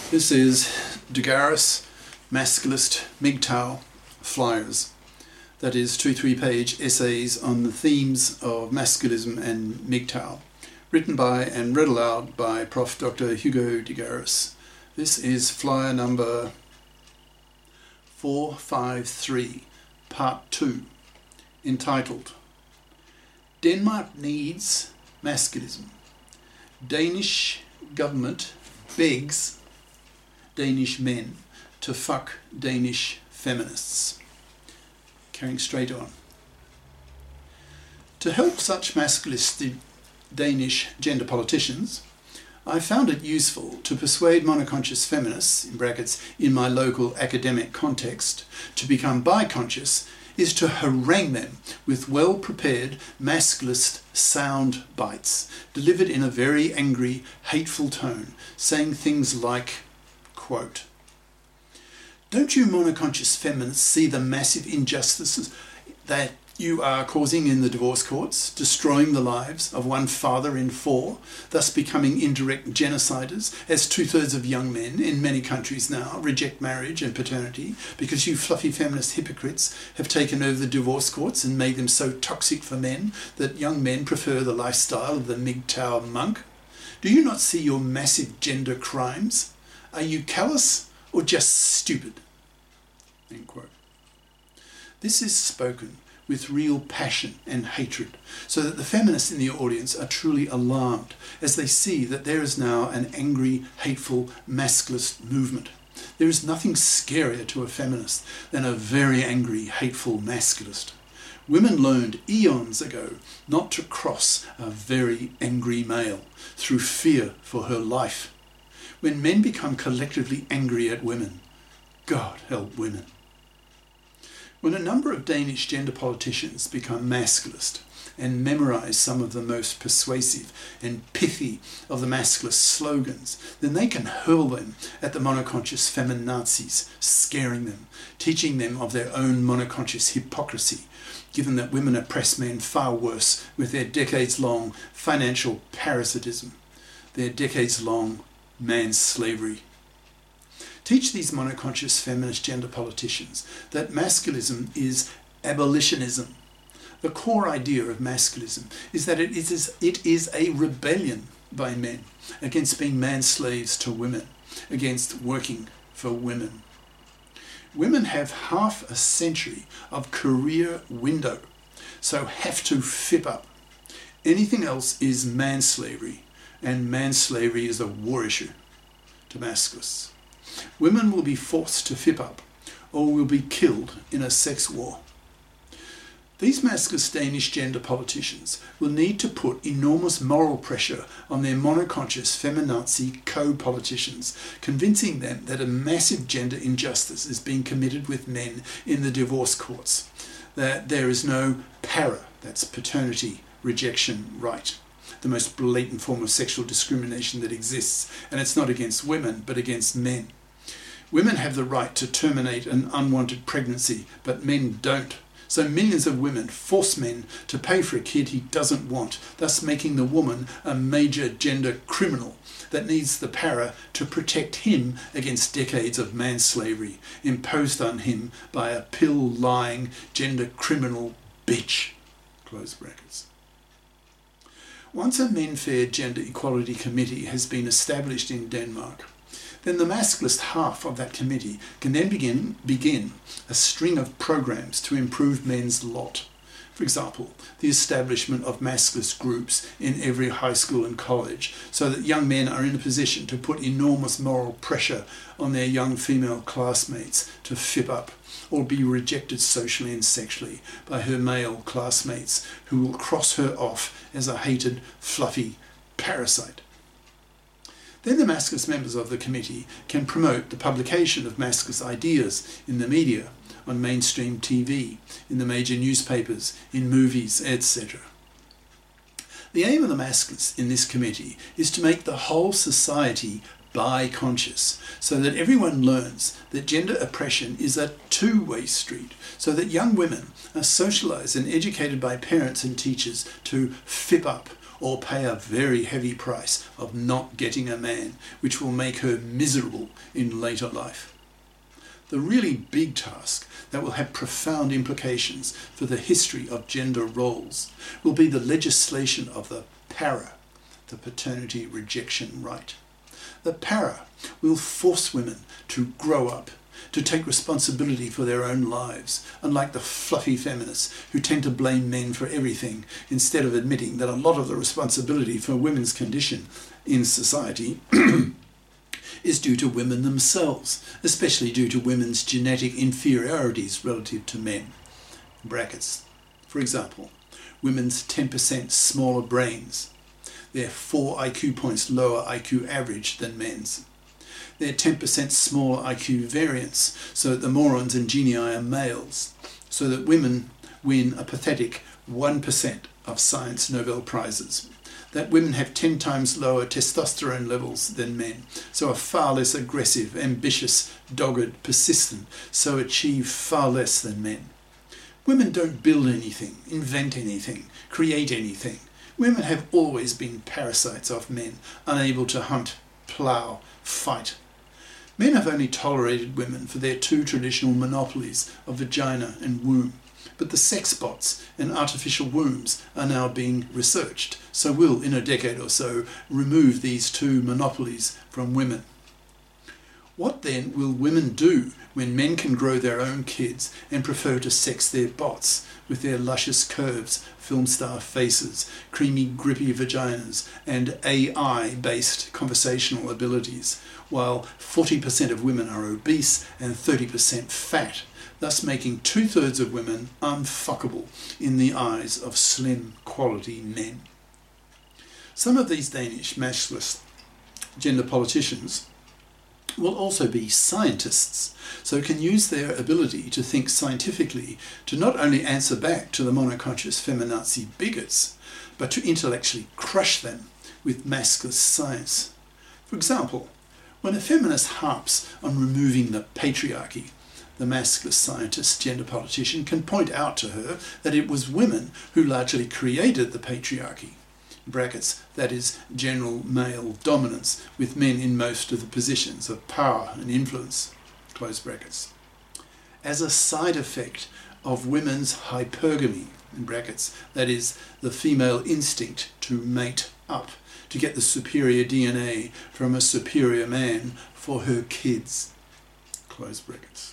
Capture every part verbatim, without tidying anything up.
This is Degaris Masculist M G T O W Flyers. That is two three-page essays on the themes of masculism and M G T O W, written by and read aloud by Professor Doctor Hugo Degaris. This is flyer number four five three, part two, entitled Denmark Needs Masculism. Danish government begs Danish men to fuck Danish feminists. Carrying straight on. To help such masculinist Danish gender politicians, I found it useful to persuade monoconscious feminists, in brackets, in my local academic context, to become bi-conscious is to harangue them with well-prepared masculist sound bites, delivered in a very angry, hateful tone, saying things like, quote, "Don't you monoconscious feminists see the massive injustices that you are causing in the divorce courts, destroying the lives of one father in four, thus becoming indirect genociders, as two-thirds of young men in many countries now reject marriage and paternity because you fluffy feminist hypocrites have taken over the divorce courts and made them so toxic for men that young men prefer the lifestyle of the M G T O W monk? Do you not see your massive gender crimes? Are you callous or just stupid?" End quote. This is spoken with real passion and hatred, so that the feminists in the audience are truly alarmed as they see that there is now an angry, hateful, masculist movement. There is nothing scarier to a feminist than a very angry, hateful masculist. Women learned eons ago not to cross a very angry male through fear for her life. When men become collectively angry at women, God help women. When a number of Danish gender politicians become masculist and memorize some of the most persuasive and pithy of the masculist slogans, then they can hurl them at the monoconscious feminazis, scaring them, teaching them of their own monoconscious hypocrisy, given that women oppress men far worse with their decades-long financial parasitism, their decades-long man-slavery. Teach these monoconscious feminist gender politicians that masculism is abolitionism. The core idea of masculism is that it is, it is a rebellion by men against being man-slaves to women, against working for women. Women have half a century of career window, so have to fip up. Anything else is man-slavery, and man-slavery is a war issue to masculists. Women will be forced to fip up or will be killed in a sex war. These masculist Danish gender politicians will need to put enormous moral pressure on their monoconscious feminazi co-politicians, convincing them that a massive gender injustice is being committed with men in the divorce courts, that there is no para, that's paternity rejection right, the most blatant form of sexual discrimination that exists, and it's not against women but against men. Women have the right to terminate an unwanted pregnancy, but men don't. So millions of women force men to pay for a kid he doesn't want, thus making the woman a major gender criminal that needs the para to protect him against decades of man-slavery imposed on him by a pill-lying gender criminal bitch. Close brackets. Once a Men-Fair Gender Equality Committee has been established in Denmark, then the masculist half of that committee can then begin, begin a string of programs to improve men's lot. For example, the establishment of masculist groups in every high school and college so that young men are in a position to put enormous moral pressure on their young female classmates to fip up or be rejected socially and sexually by her male classmates who will cross her off as a hated, fluffy parasite. Then the masculist members of the committee can promote the publication of masculist ideas in the media, on mainstream T V, in the major newspapers, in movies, et cetera. The aim of the masculists in this committee is to make the whole society bi-conscious, so that everyone learns that gender oppression is a two-way street, so that young women are socialised and educated by parents and teachers to fip up or pay a very heavy price of not getting a man, which will make her miserable in later life. The really big task that will have profound implications for the history of gender roles will be the legislation of the para, the paternity rejection right. The para will force women to grow up, to take responsibility for their own lives, unlike the fluffy feminists who tend to blame men for everything instead of admitting that a lot of the responsibility for women's condition in society is due to women themselves, especially due to women's genetic inferiorities relative to men. Brackets. For example, women's ten percent smaller brains, their four I Q points lower I Q average than men's, their ten percent smaller I Q variance, so that the morons and genii are males, so that women win a pathetic one percent of science Nobel Prizes, that women have ten times lower testosterone levels than men, so are far less aggressive, ambitious, dogged, persistent, so achieve far less than men. Women don't build anything, invent anything, create anything. Women have always been parasites of men, unable to hunt, plough, fight. Men have only tolerated women for their two traditional monopolies of vagina and womb, but the sex bots and artificial wombs are now being researched, so will, in a decade or so, remove these two monopolies from women. What then will women do when men can grow their own kids and prefer to sex their bots with their luscious curves, film star faces, creamy grippy vaginas, and A I-based conversational abilities, while forty percent of women are obese and thirty percent fat, thus making two-thirds of women unfuckable in the eyes of slim, quality men? Some of these Danish masculist gender politicians will also be scientists, so can use their ability to think scientifically to not only answer back to the monoconscious feminazi bigots, but to intellectually crush them with masculist science. For example, when a feminist harps on removing the patriarchy, the masculist scientist gender politician can point out to her that it was women who largely created the patriarchy. Brackets, that is, general male dominance, with men in most of the positions of power and influence, close brackets. As a side effect of women's hypergamy, in brackets, that is, the female instinct to mate up, to get the superior D N A from a superior man for her kids, close brackets.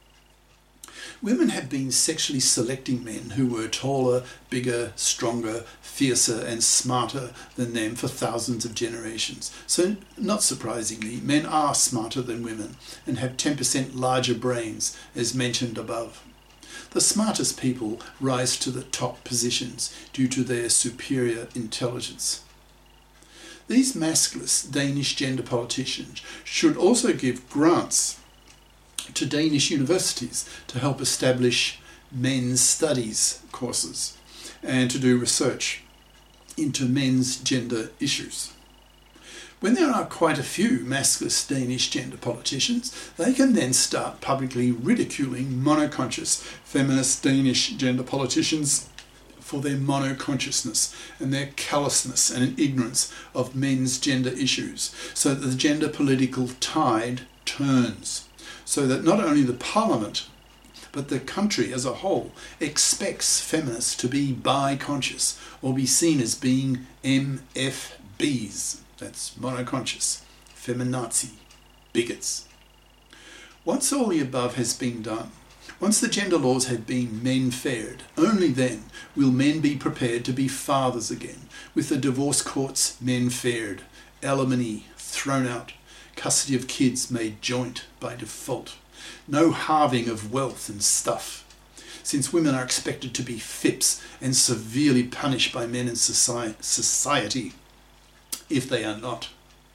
Women have been sexually selecting men who were taller, bigger, stronger, fiercer and smarter than them for thousands of generations. So, not surprisingly, men are smarter than women and have ten percent larger brains, as mentioned above. The smartest people rise to the top positions due to their superior intelligence. These masculist Danish gender politicians should also give grants to Danish universities to help establish men's studies courses and to do research into men's gender issues. When there are quite a few masculist Danish gender politicians, they can then start publicly ridiculing monoconscious feminist Danish gender politicians for their monoconsciousness and their callousness and ignorance of men's gender issues, so that the gender political tide turns, so that not only the parliament but the country as a whole expects feminists to be bi-conscious or be seen as being M F Bs, that's monoconscious, feminazi, bigots. Once all the above has been done, once the gender laws have been men-fared, only then will men be prepared to be fathers again, with the divorce courts men-fared, alimony thrown out, custody of kids made joint by default, no halving of wealth and stuff, since women are expected to be fips and severely punished by men in society if they are not.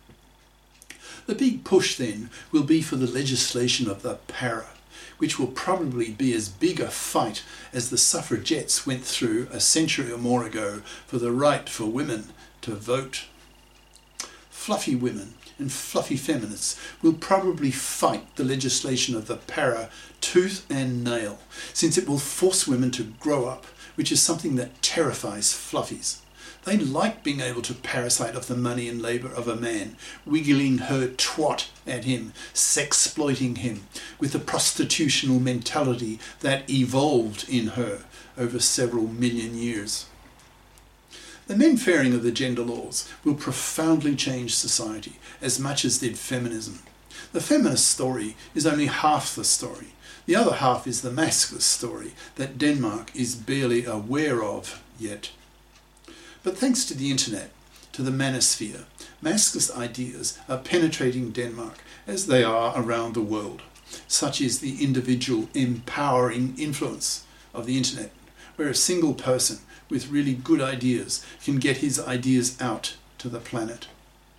The big push then will be for the legislation of the para, which will probably be as big a fight as the suffragettes went through a century or more ago for the right for women to vote. Fluffy women and fluffy feminists will probably fight the legislation of the para tooth and nail, since it will force women to grow up, which is something that terrifies fluffies. They like being able to parasite off the money and labour of a man, wiggling her twat at him, sexploiting him, with the prostitutional mentality that evolved in her over several million years. The men-fairing of the gender laws will profoundly change society, as much as did feminism. The feminist story is only half the story. The other half is the maskless story that Denmark is barely aware of yet. But thanks to the internet, to the manosphere, maskless ideas are penetrating Denmark as they are around the world. Such is the individual empowering influence of the internet, where a single person with really good ideas can get his ideas out to the planet.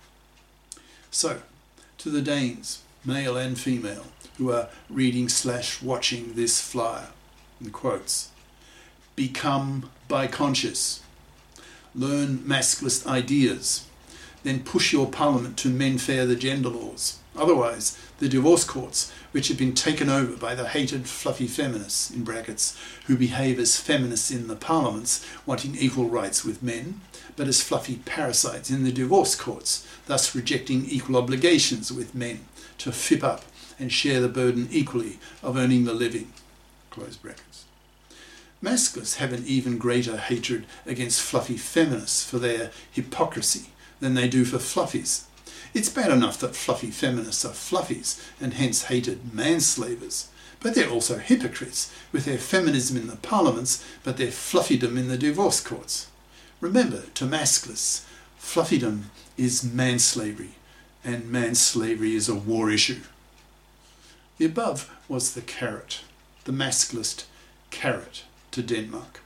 So, to the Danes, male and female, who are reading slash watching this flyer, in quotes, become bi-conscious, learn maskless ideas, then push your parliament to men-fair the gender laws. Otherwise, the divorce courts, which have been taken over by the hated fluffy feminists, in brackets, who behave as feminists in the parliaments, wanting equal rights with men, but as fluffy parasites in the divorce courts, thus rejecting equal obligations with men to fip up and share the burden equally of earning the living. Close brackets. Maskless have an even greater hatred against fluffy feminists for their hypocrisy than they do for fluffies. It's bad enough that fluffy feminists are fluffies and hence hated manslavers, but they're also hypocrites with their feminism in the parliaments but their fluffydom in the divorce courts. Remember, to maskless, fluffydom is manslavery, and manslavery is a war issue. The above was the carrot, the maskless carrot to Denmark.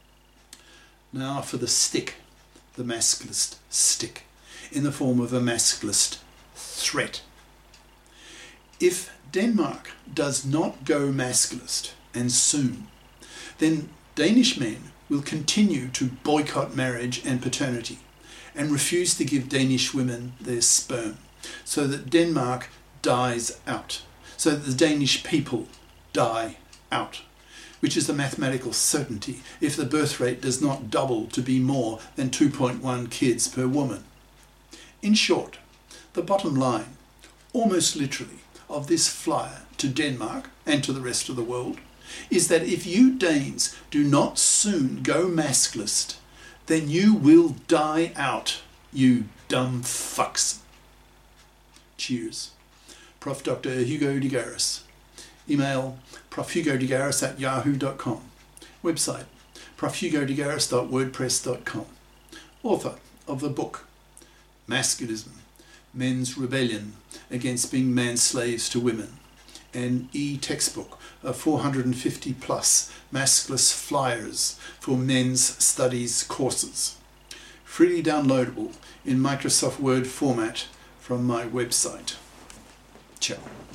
Now for the stick, the maskless stick, in the form of a maskless threat. If Denmark does not go maskless, and soon, then Danish men will continue to boycott marriage and paternity and refuse to give Danish women their sperm, so that Denmark dies out, so that the Danish people die out, which is a mathematical certainty if the birth rate does not double to be more than two point one kids per woman. In short, the bottom line, almost literally, of this flyer to Denmark and to the rest of the world is that if you Danes do not soon go maskless, then you will die out, you dumb fucks. Cheers. Professor Doctor Hugo de Garis. Email profhugodegaris at yahoo dot com. Website profhugodegaris dot wordpress dot com. Author of the book Masculism, Men's Rebellion Against Being Man-Slaves to Women, an e-textbook of four hundred fifty plus maskless flyers for men's studies courses. Freely downloadable in Microsoft Word format from my website. Ciao.